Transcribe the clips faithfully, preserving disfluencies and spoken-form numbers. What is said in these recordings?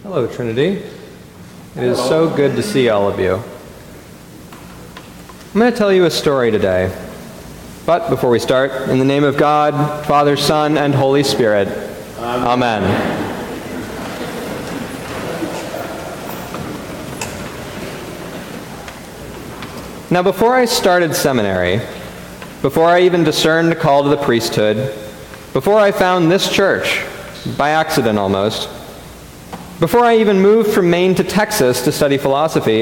Hello, Trinity. It is so good to see all of you. I'm going to tell you a story today. But before we start, in the name of God, Father, Son, and Holy Spirit, Amen. Amen. Now, before I started seminary, before I even discerned a call to the priesthood, before I found this church, by accident almost, before I even moved from Maine to Texas to study philosophy,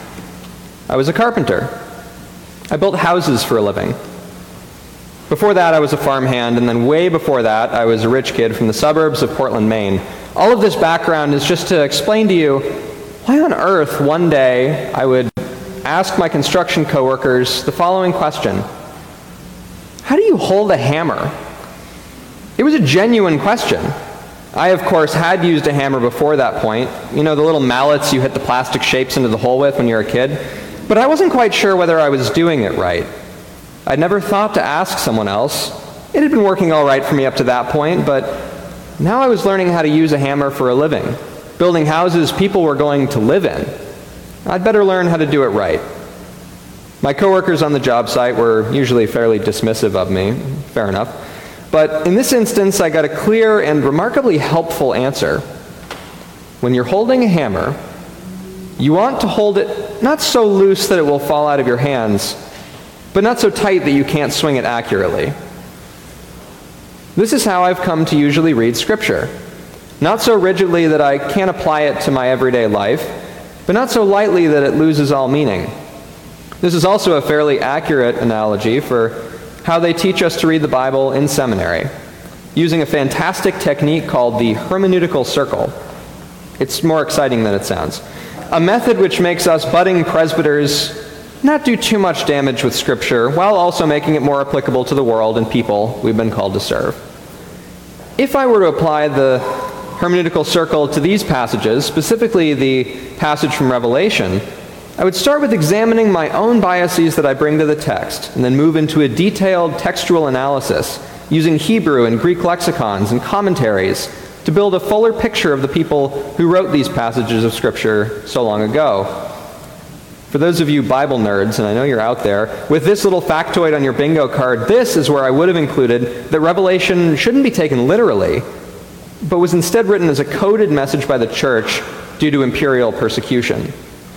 I was a carpenter. I built houses for a living. Before that, I was a farmhand, and then way before that, I was a rich kid from the suburbs of Portland, Maine. All of this background is just to explain to you why on earth one day I would ask my construction coworkers the following question: how do you hold a hammer? It was a genuine question. I, of course, had used a hammer before that point. You know, the little mallets you hit the plastic shapes into the hole with when you're a kid. But I wasn't quite sure whether I was doing it right. I'd never thought to ask someone else. It had been working all right for me up to that point, but now I was learning how to use a hammer for a living, building houses people were going to live in. I'd better learn how to do it right. My coworkers on the job site were usually fairly dismissive of me, fair enough. But in this instance, I got a clear and remarkably helpful answer. When you're holding a hammer, you want to hold it not so loose that it will fall out of your hands, but not so tight that you can't swing it accurately. This is how I've come to usually read Scripture. Not so rigidly that I can't apply it to my everyday life, but not so lightly that it loses all meaning. This is also a fairly accurate analogy for how they teach us to read the Bible in seminary, using a fantastic technique called the hermeneutical circle. It's more exciting than it sounds. A method which makes us budding presbyters not do too much damage with Scripture, while also making it more applicable to the world and people we've been called to serve. If I were to apply the hermeneutical circle to these passages, specifically the passage from Revelation, I would start with examining my own biases that I bring to the text, and then move into a detailed textual analysis, using Hebrew and Greek lexicons and commentaries to build a fuller picture of the people who wrote these passages of Scripture so long ago. For those of you Bible nerds, and I know you're out there, with this little factoid on your bingo card, this is where I would have included that Revelation shouldn't be taken literally, but was instead written as a coded message by the church due to imperial persecution.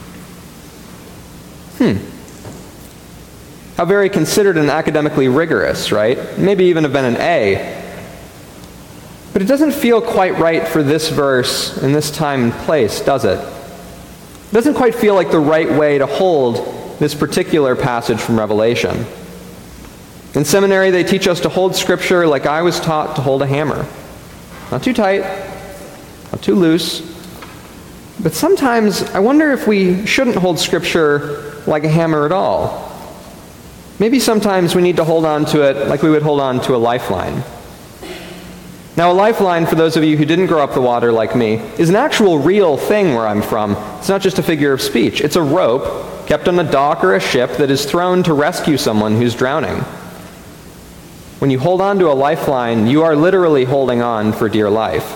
Hmm. How very considered and academically rigorous, right? Maybe even have been an A. But it doesn't feel quite right for this verse in this time and place, does it? It doesn't quite feel like the right way to hold this particular passage from Revelation. In seminary, they teach us to hold Scripture like I was taught to hold a hammer. Not too tight, not too loose. But sometimes I wonder if we shouldn't hold Scripture like a hammer at all. Maybe sometimes we need to hold on to it like we would hold on to a lifeline. Now, a lifeline, for those of you who didn't grow up the water like me, is an actual real thing where I'm from. It's not just a figure of speech. It's a rope kept on a dock or a ship that is thrown to rescue someone who's drowning. When you hold on to a lifeline, you are literally holding on for dear life.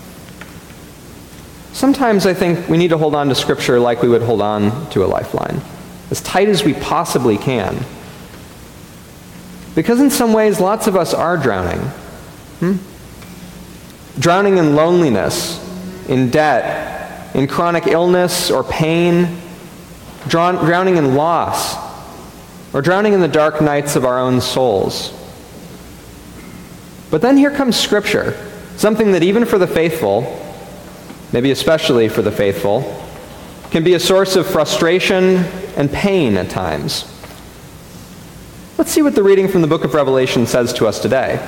Sometimes I think we need to hold on to Scripture like we would hold on to a lifeline, as tight as we possibly can. Because in some ways, lots of us are drowning. Hmm? Drowning in loneliness, in debt, in chronic illness or pain, drown- drowning in loss, or drowning in the dark nights of our own souls. But then here comes Scripture, something that even for the faithful, maybe especially for the faithful, can be a source of frustration and pain at times. Let's see what the reading from the book of Revelation says to us today.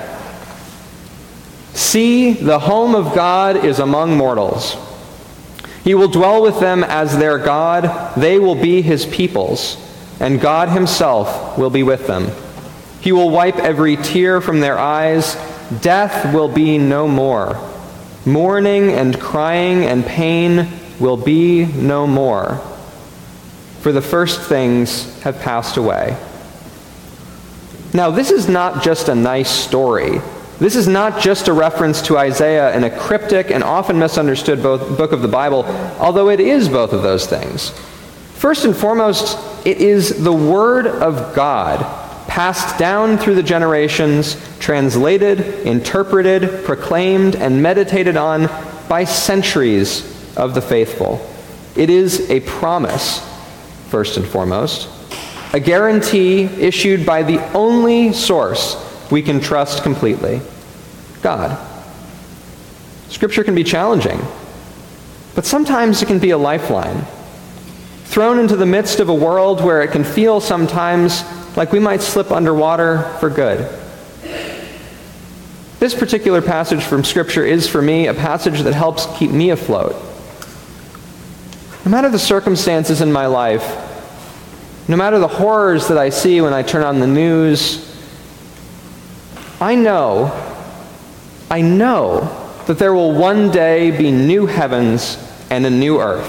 See, the home of God is among mortals. He will dwell with them as their God. They will be his peoples, and God himself will be with them. He will wipe every tear from their eyes. Death will be no more. Mourning and crying and pain will be no more, for the first things have passed away. Now, this is not just a nice story. This is not just a reference to Isaiah in a cryptic and often misunderstood both book of the Bible, although it is both of those things. First and foremost, it is the Word of God, passed down through the generations, translated, interpreted, proclaimed, and meditated on by centuries of the faithful. It is a promise, first and foremost, a guarantee issued by the only source we can trust completely, God. Scripture can be challenging, but sometimes it can be a lifeline. Thrown into the midst of a world where it can feel sometimes like we might slip underwater for good. This particular passage from Scripture is, for me, a passage that helps keep me afloat. No matter the circumstances in my life, no matter the horrors that I see when I turn on the news, I know, I know that there will one day be new heavens and a new earth.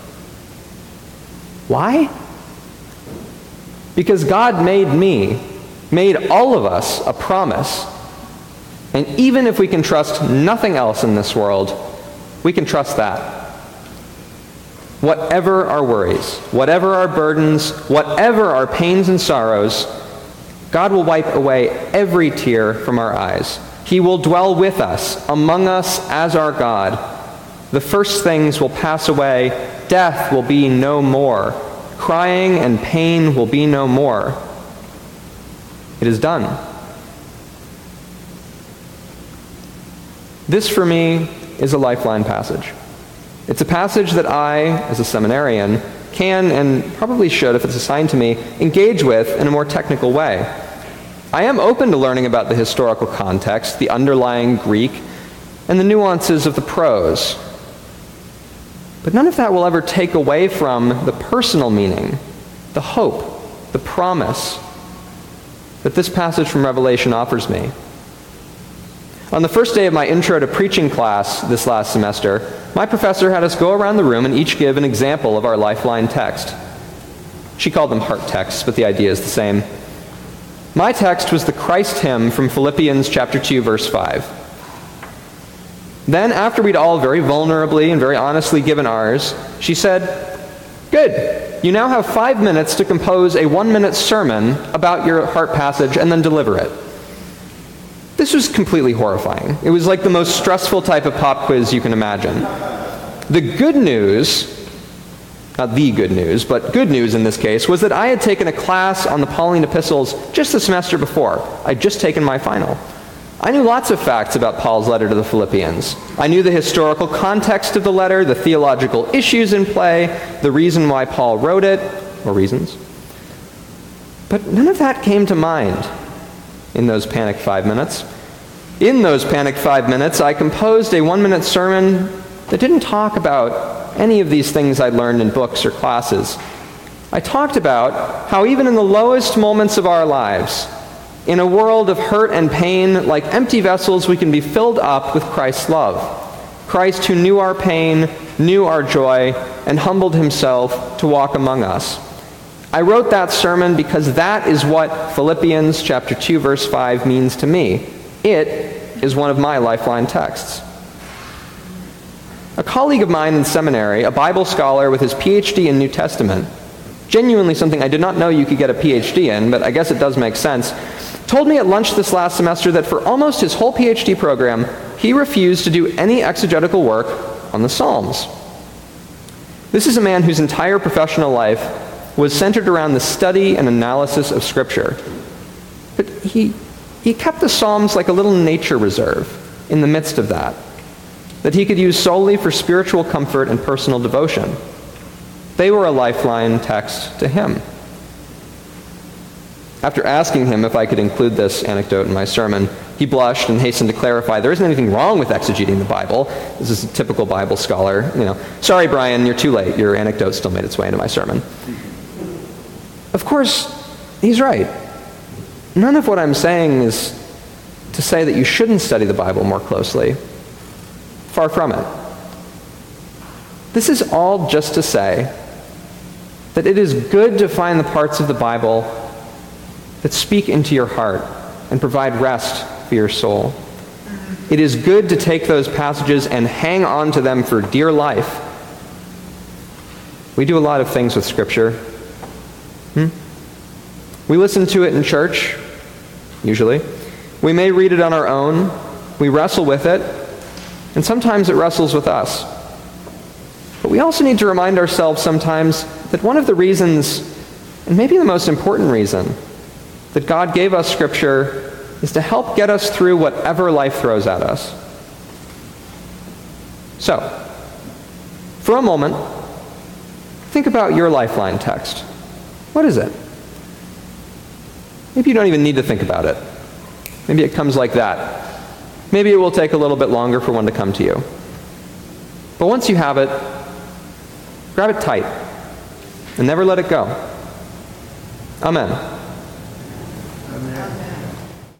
Why? Because God made me, made all of us a promise. And even if we can trust nothing else in this world, we can trust that. Whatever our worries, whatever our burdens, whatever our pains and sorrows, God will wipe away every tear from our eyes. He will dwell with us, among us as our God. The first things will pass away. Death will be no more. Crying and pain will be no more. It is done. This, for me, is a lifeline passage. It's a passage that I, as a seminarian, can and probably should, if it's assigned to me, engage with in a more technical way. I am open to learning about the historical context, the underlying Greek, and the nuances of the prose. But none of that will ever take away from the personal meaning, the hope, the promise that this passage from Revelation offers me. On the first day of my intro to preaching class this last semester, my professor had us go around the room and each give an example of our lifeline text. She called them heart texts, but the idea is the same. My text was the Christ hymn from Philippians chapter two, verse five. Then, after we'd all very vulnerably and very honestly given ours, she said, "Good, you now have five minutes to compose a one-minute sermon about your heart passage and then deliver it." This was completely horrifying. It was like the most stressful type of pop quiz you can imagine. The good news, not the good news, but good news in this case, was that I had taken a class on the Pauline epistles just the semester before. I'd just taken my final. I knew lots of facts about Paul's letter to the Philippians. I knew the historical context of the letter, the theological issues in play, the reason why Paul wrote it, or reasons. But none of that came to mind in those panicked five minutes. In those panicked five minutes, I composed a one-minute sermon that didn't talk about any of these things I'd learned in books or classes. I talked about how even in the lowest moments of our lives, in a world of hurt and pain, like empty vessels, we can be filled up with Christ's love. Christ who knew our pain, knew our joy, and humbled himself to walk among us. I wrote that sermon because that is what Philippians chapter two, verse five means to me. It is one of my lifeline texts. A colleague of mine in seminary, a Bible scholar with his P H D in New Testament, genuinely something I did not know you could get a P H D in, but I guess it does make sense, told me at lunch this last semester that for almost his whole P H D program, he refused to do any exegetical work on the Psalms. This is a man whose entire professional life was centered around the study and analysis of Scripture. But he, he kept the Psalms like a little nature reserve in the midst of that, that he could use solely for spiritual comfort and personal devotion. They were a lifeline text to him. After asking him if I could include this anecdote in my sermon, he blushed and hastened to clarify, there isn't anything wrong with exegeting the Bible. This is a typical Bible scholar. You know, sorry, Brian, you're too late. Your anecdote still made its way into my sermon. Of course, he's right. None of what I'm saying is to say that you shouldn't study the Bible more closely. Far from it. This is all just to say that it is good to find the parts of the Bible that speak into your heart and provide rest for your soul. it is good to take those passages and hang on to them for dear life. We do a lot of things with Scripture. Hmm? We listen to it in church, usually. We may read it on our own. We wrestle with it. And sometimes it wrestles with us. But we also need to remind ourselves sometimes that one of the reasons, and maybe the most important reason, that God gave us Scripture is to help get us through whatever life throws at us. So, for a moment, think about your Lifeline text. What is it? Maybe you don't even need to think about it. Maybe it comes like that. Maybe it will take a little bit longer for one to come to you. But once you have it, grab it tight and never let it go. Amen. Amen.